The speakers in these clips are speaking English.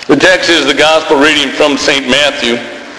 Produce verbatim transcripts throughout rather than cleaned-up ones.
The text is the gospel reading from Saint Matthew.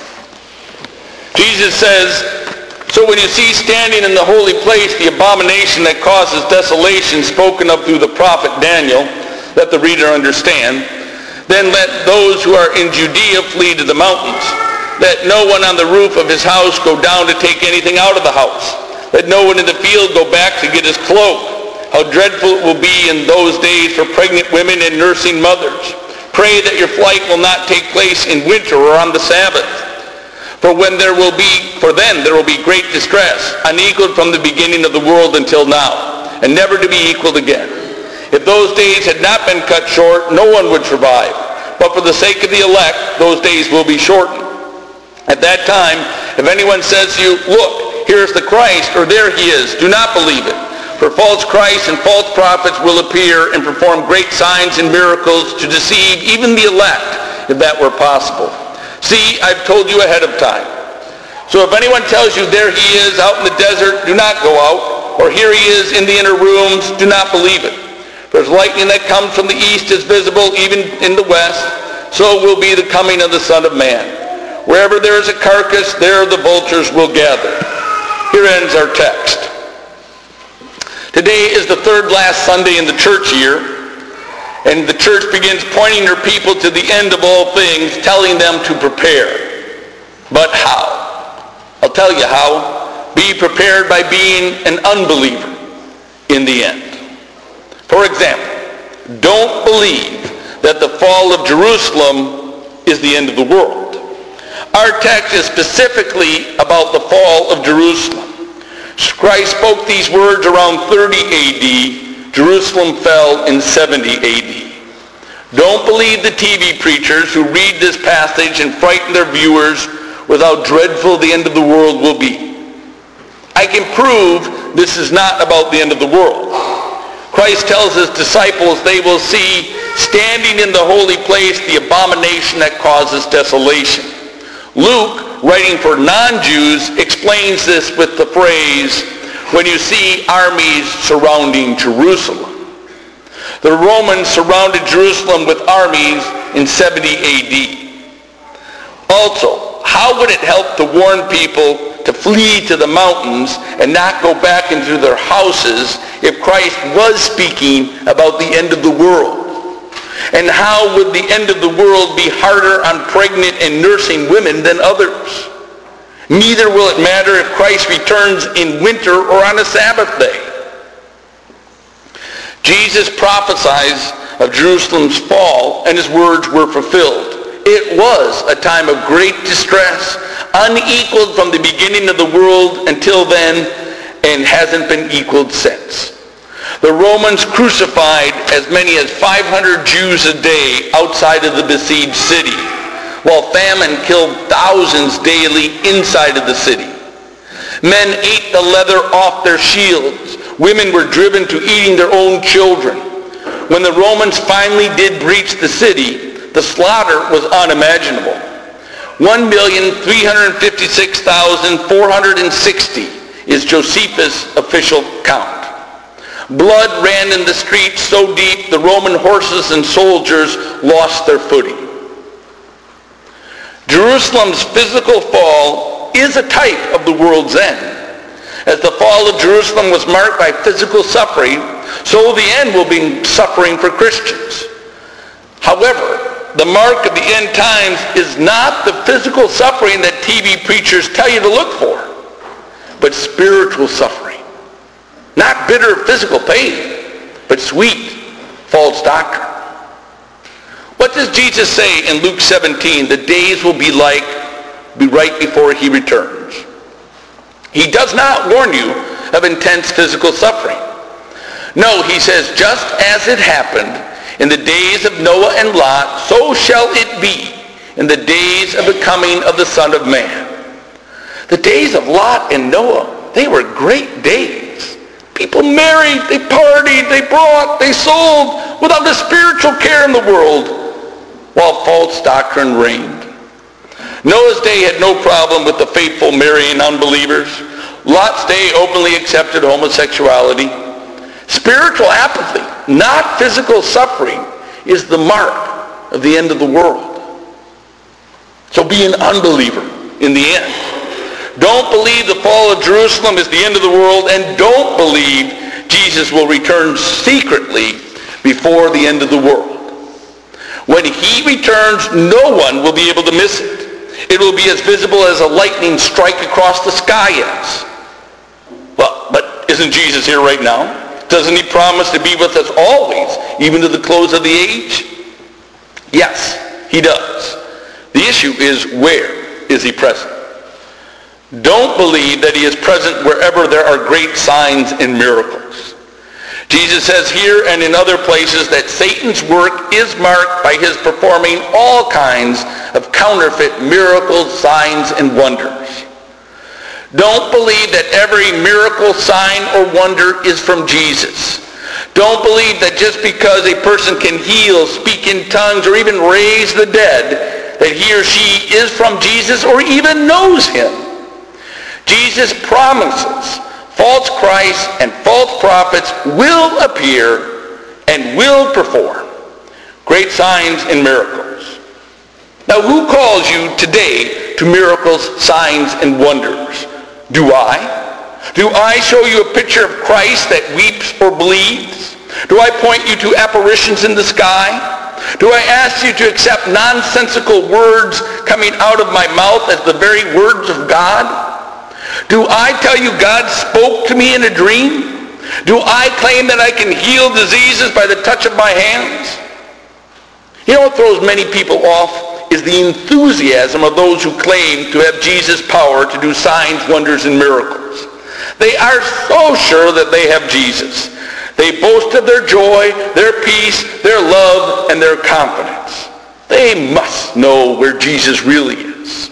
Jesus says, "So when you see standing in the holy place the abomination that causes desolation spoken of through the prophet Daniel," let the reader understand, "then let those who are in Judea flee to the mountains. Let no one on the roof of his house go down to take anything out of the house. Let no one in the field go back to get his cloak. How dreadful it will be in those days for pregnant women and nursing mothers. Pray that your flight will not take place in winter or on the Sabbath. For when there will be, for then there will be great distress, unequaled from the beginning of the world until now, and never to be equaled again. If those days had not been cut short, no one would survive. But for the sake of the elect, those days will be shortened. At that time, if anyone says to you, 'Look, here is the Christ,' or 'There he is,' do not believe it. For false Christs and false prophets will appear and perform great signs and miracles to deceive even the elect, if that were possible. See, I've told you ahead of time. So if anyone tells you, 'There he is out in the desert,' do not go out. Or 'Here he is in the inner rooms,' do not believe it. For as lightning that comes from the east is visible even in the west, so will be the coming of the Son of Man. Wherever there is a carcass, there the vultures will gather." Here ends our text. Today is the third last Sunday in the church year, and the church begins pointing her people to the end of all things, telling them to prepare. But how? I'll tell you how. Be prepared by being an unbeliever in the end. For example, don't believe that the fall of Jerusalem is the end of the world. Our text is specifically about the fall of Jerusalem. Christ spoke these words around thirty A D. Jerusalem fell in seventy A D. Don't believe the T V preachers who read this passage and frighten their viewers with how dreadful the end of the world will be. I can prove this is not about the end of the world. Christ tells his disciples they will see standing in the holy place the abomination that causes desolation. Luke, writing for non-Jews, explains this with the phrase, "when you see armies surrounding Jerusalem." The Romans surrounded Jerusalem with armies in seventy A D. Also, how would it help to warn people to flee to the mountains and not go back into their houses if Christ was speaking about the end of the world? And how would the end of the world be harder on pregnant and nursing women than others? Neither will it matter if Christ returns in winter or on a Sabbath day. Jesus prophesies of Jerusalem's fall, and his words were fulfilled. It was a time of great distress, unequaled from the beginning of the world until then, and hasn't been equaled since. The Romans crucified as many as five hundred Jews a day outside of the besieged city, while famine killed thousands daily inside of the city. Men ate the leather off their shields. Women were driven to eating their own children. When the Romans finally did breach the city, the slaughter was unimaginable. one million three hundred fifty-six thousand four hundred sixty is Josephus' official count. Blood ran in the streets so deep the Roman horses and soldiers lost their footing. Jerusalem's physical fall is a type of the world's end. As the fall of Jerusalem was marked by physical suffering, so the end will be suffering for Christians. However, the mark of the end times is not the physical suffering that T V preachers tell you to look for, but spiritual suffering. Not bitter physical pain, but sweet false doctrine. What does Jesus say in Luke seventeen? The days will be like, be right before he returns. He does not warn you of intense physical suffering. No, he says, just as it happened in the days of Noah and Lot, so shall it be in the days of the coming of the Son of Man. The days of Lot and Noah, they were great days. People married, they partied, they brought, they sold without a spiritual care in the world, while false doctrine reigned. Noah's day had no problem with the faithful marrying unbelievers. Lot's day openly accepted homosexuality. Spiritual apathy, not physical suffering, is the mark of the end of the world. So be an unbeliever in the end. Don't believe the fall of Jerusalem is the end of the world, and don't believe Jesus will return secretly before the end of the world. When he returns, no one will be able to miss it. It will be as visible as a lightning strike across the sky is. Well, but isn't Jesus here right now? Doesn't he promise to be with us always, even to the close of the age? Yes, he does. The issue is, where is he present? Don't believe that he is present wherever there are great signs and miracles. Jesus says here and in other places that Satan's work is marked by his performing all kinds of counterfeit miracles, signs, and wonders. Don't believe that every miracle, sign, or wonder is from Jesus. Don't believe that just because a person can heal, speak in tongues, or even raise the dead, that he or she is from Jesus or even knows him. Jesus promises false Christs and false prophets will appear and will perform great signs and miracles. Now, who calls you today to miracles, signs, and wonders? Do I? Do I show you a picture of Christ that weeps or bleeds? Do I point you to apparitions in the sky? Do I ask you to accept nonsensical words coming out of my mouth as the very words of God? Do I tell you God spoke to me in a dream? Do I claim that I can heal diseases by the touch of my hands? You know what throws many people off is the enthusiasm of those who claim to have Jesus' power to do signs, wonders, and miracles. They are so sure that they have Jesus. They boast of their joy, their peace, their love, and their confidence. They must know where Jesus really is.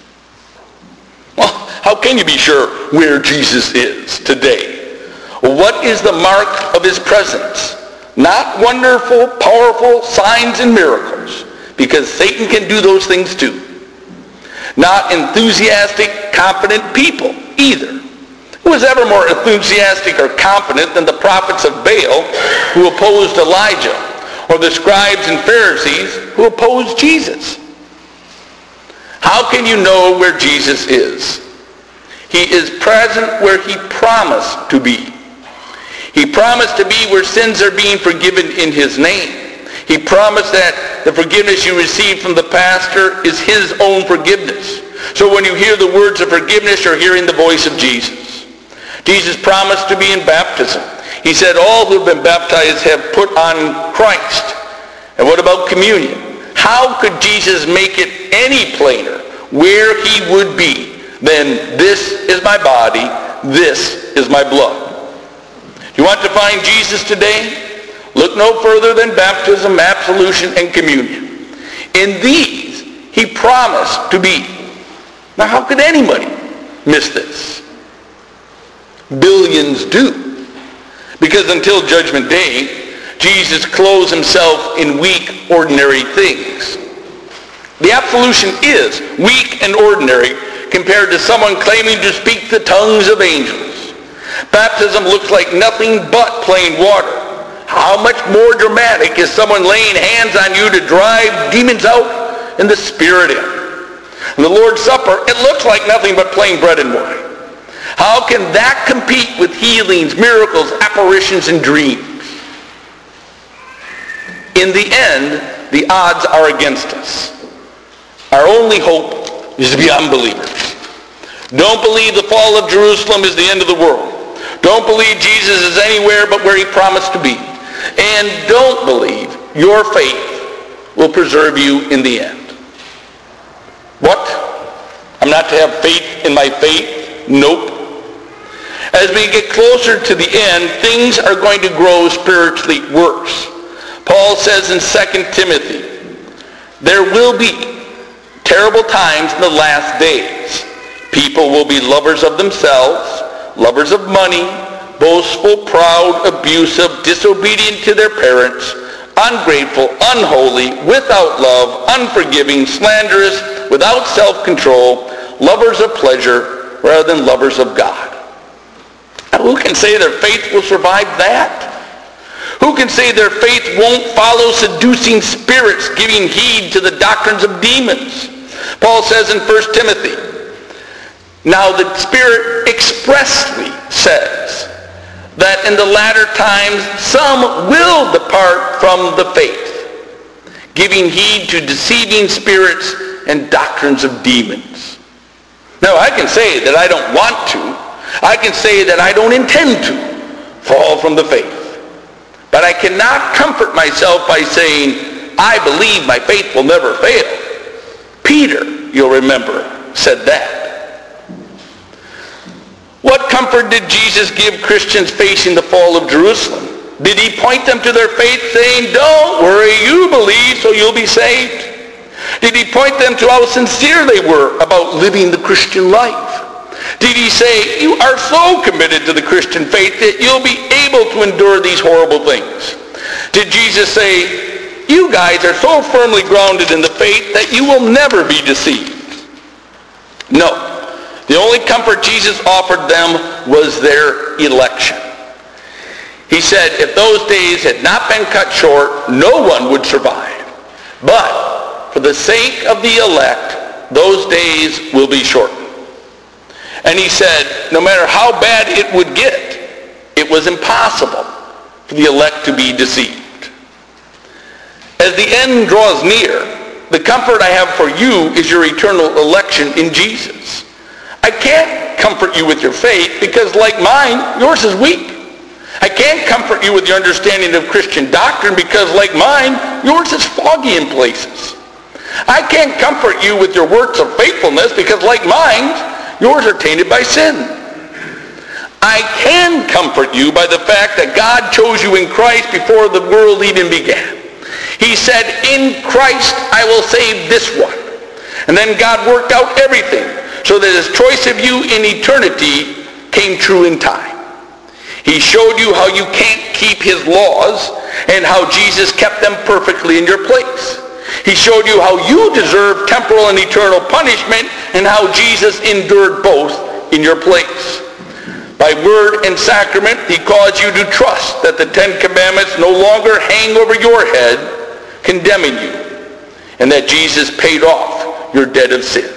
Well, how can you be sure where Jesus is today? What is the mark of his presence? Not wonderful, powerful signs and miracles, because Satan can do those things too. Not enthusiastic, confident people either. Who was ever more enthusiastic or confident than the prophets of Baal who opposed Elijah, or the scribes and Pharisees who opposed Jesus? How can you know where Jesus is? He is present where he promised to be. He promised to be where sins are being forgiven in his name. He promised that the forgiveness you receive from the pastor is his own forgiveness. So when you hear the words of forgiveness, you're hearing the voice of Jesus. Jesus promised to be in baptism. He said all who have been baptized have put on Christ. And what about communion? How could Jesus make it any plainer where he would be than this is my body, this is my blood? You want to find Jesus today? Look no further than baptism, absolution, and communion. In these, he promised to be. Now, how could anybody miss this? Billions do. Because until Judgment Day, Jesus clothes himself in weak, ordinary things. The absolution is weak and ordinary compared to someone claiming to speak the tongues of angels. Baptism looks like nothing but plain water. How much more dramatic is someone laying hands on you to drive demons out and the spirit in? And the Lord's Supper, it looks like nothing but plain bread and wine. How can that compete with healings, miracles, apparitions, and dreams? In the end, the odds are against us. Our only hope is to be unbelievers. Don't believe the fall of Jerusalem is the end of the world. Don't believe Jesus is anywhere but where he promised to be. And don't believe your faith will preserve you in the end. What? I'm not to have faith in my faith? Nope. As we get closer to the end, things are going to grow spiritually worse. Paul says in Second Timothy, there will be terrible times in the last days. People will be lovers of themselves, lovers of money, boastful, proud, abusive, disobedient to their parents, ungrateful, unholy, without love, unforgiving, slanderous, without self-control, lovers of pleasure rather than lovers of God. Now, who can say their faith will survive that? Who can say their faith won't follow seducing spirits, giving heed to the doctrines of demons? Paul says in First Timothy, now the Spirit expressly says that in the latter times some will depart from the faith, giving heed to deceiving spirits and doctrines of demons. Now I can say that I don't want to. I can say that I don't intend to fall from the faith. But I cannot comfort myself by saying, I believe my faith will never fail. Peter, you'll remember, said that. What comfort did Jesus give Christians facing the fall of Jerusalem? Did he point them to their faith saying, don't worry, you believe so you'll be saved? Did he point them to how sincere they were about living the Christian life? Did he say, you are so committed to the Christian faith that you'll be able to endure these horrible things? Did Jesus say, you guys are so firmly grounded in the faith that you will never be deceived? No. The only comfort Jesus offered them was their election. He said, if those days had not been cut short, no one would survive. But for the sake of the elect, those days will be shortened. And he said, no matter how bad it would get, it was impossible for the elect to be deceived. As the end draws near, the comfort I have for you is your eternal election in Jesus. I can't comfort you with your faith because, like mine, yours is weak. I can't comfort you with your understanding of Christian doctrine because, like mine, yours is foggy in places. I can't comfort you with your works of faithfulness because, like mine, yours are tainted by sin. I can comfort you by the fact that God chose you in Christ before the world even began. He said, in Christ I will save this one. And then God worked out everything so that his choice of you in eternity came true in time. He showed you how you can't keep his laws and how Jesus kept them perfectly in your place. He showed you how you deserve temporal and eternal punishment and how Jesus endured both in your place. By word and sacrament, he caused you to trust that the Ten Commandments no longer hang over your head, condemning you, and that Jesus paid off your debt of sin.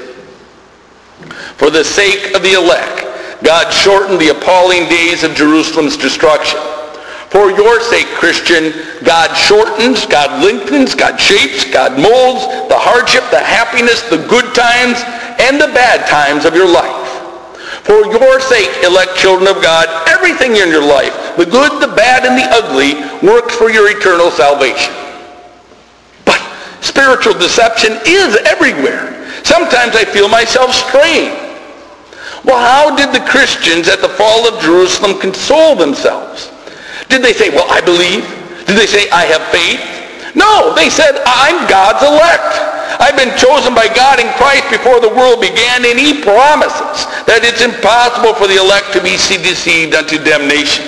For the sake of the elect, God shortened the appalling days of Jerusalem's destruction. For your sake, Christian, God shortens, God lengthens, God shapes, God molds the hardship, the happiness, the good times, and the bad times of your life. For your sake, elect children of God, everything in your life, the good, the bad, and the ugly, works for your eternal salvation. But spiritual deception is everywhere. Sometimes I feel myself straying. Well, how did the Christians at the fall of Jerusalem console themselves? Did they say, well, I believe? Did they say, I have faith? No, they said, I'm God's elect. I've been chosen by God in Christ before the world began, and he promises that it's impossible for the elect to be deceived unto damnation.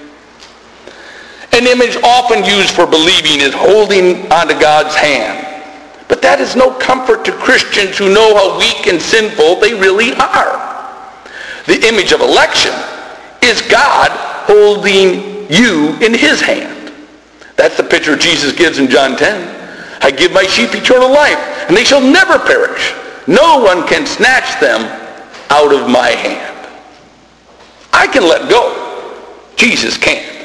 An image often used for believing is holding onto God's hand. But that is no comfort to Christians who know how weak and sinful they really are. The image of election is God holding you in his hand. That's the picture Jesus gives in John ten. I give my sheep eternal life, and they shall never perish. No one can snatch them out of my hand. I can let go. Jesus can't.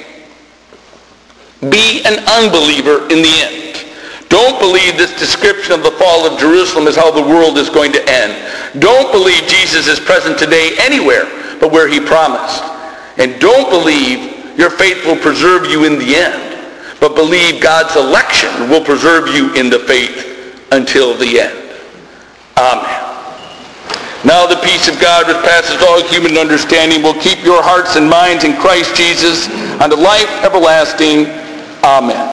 Be an unbeliever in the end. Don't believe this description of the fall of Jerusalem is how the world is going to end. Don't believe Jesus is present today anywhere but where he promised. And don't believe your faith will preserve you in the end, but believe God's election will preserve you in the faith until the end. Amen. Now the peace of God, which passes all human understanding, will keep your hearts and minds in Christ Jesus unto life everlasting. Amen.